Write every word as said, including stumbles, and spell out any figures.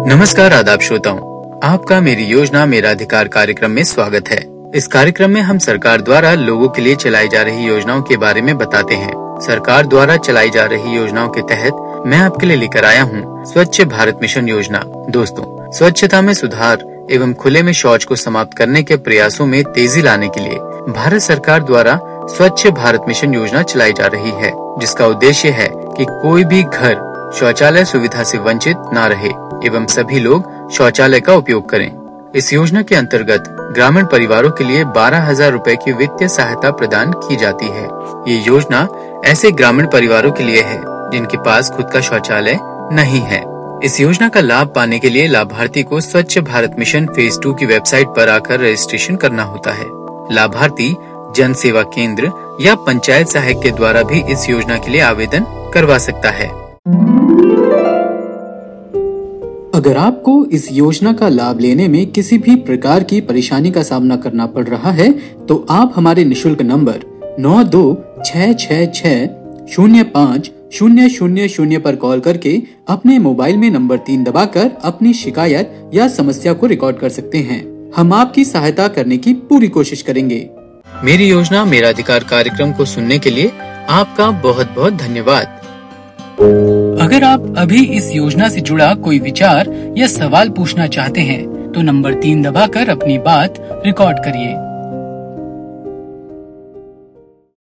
नमस्कार आदाब श्रोताओं, आपका मेरी योजना मेरा अधिकार कार्यक्रम में स्वागत है। इस कार्यक्रम में हम सरकार द्वारा लोगों के लिए चलाई जा रही योजनाओं के बारे में बताते हैं। सरकार द्वारा चलाई जा रही योजनाओं के तहत मैं आपके लिए लेकर आया हूँ स्वच्छ भारत मिशन योजना। दोस्तों, स्वच्छता में सुधार एवं खुले में शौच को समाप्त करने के प्रयासों में तेजी लाने के लिए भारत सरकार द्वारा स्वच्छ भारत मिशन योजना चलाई जा रही है, जिसका उद्देश्य है कि कोई भी घर शौचालय सुविधा से वंचित न रहे एवं सभी लोग शौचालय का उपयोग करें। इस योजना के अंतर्गत ग्रामीण परिवारों के लिए बारह हजार रूपए की वित्तीय सहायता प्रदान की जाती है। ये योजना ऐसे ग्रामीण परिवारों के लिए है जिनके पास खुद का शौचालय नहीं है। इस योजना का लाभ पाने के लिए लाभार्थी को Swachh Bharat mission phase two की वेबसाइट पर आकर रजिस्ट्रेशन करना होता है। लाभार्थी जन सेवा केंद्र या पंचायत सहायक के द्वारा भी इस योजना के लिए आवेदन करवा सकता है। अगर आपको इस योजना का लाभ लेने में किसी भी प्रकार की परेशानी का सामना करना पड़ रहा है, तो आप हमारे निशुल्क नंबर नौ दो छह छह छह शून्य पाँच शून्य शून्य शून्य पर कॉल करके अपने मोबाइल में नंबर तीन दबाकर अपनी शिकायत या समस्या को रिकॉर्ड कर सकते हैं। हम आपकी सहायता करने की पूरी कोशिश करेंगे। मेरी योजना मेरा अधिकार कार्यक्रम को सुनने के लिए आपका बहुत बहुत धन्यवाद। अगर आप अभी इस योजना से जुड़ा कोई विचार या सवाल पूछना चाहते हैं, तो नंबर तीन दबाकर अपनी बात रिकॉर्ड करिए।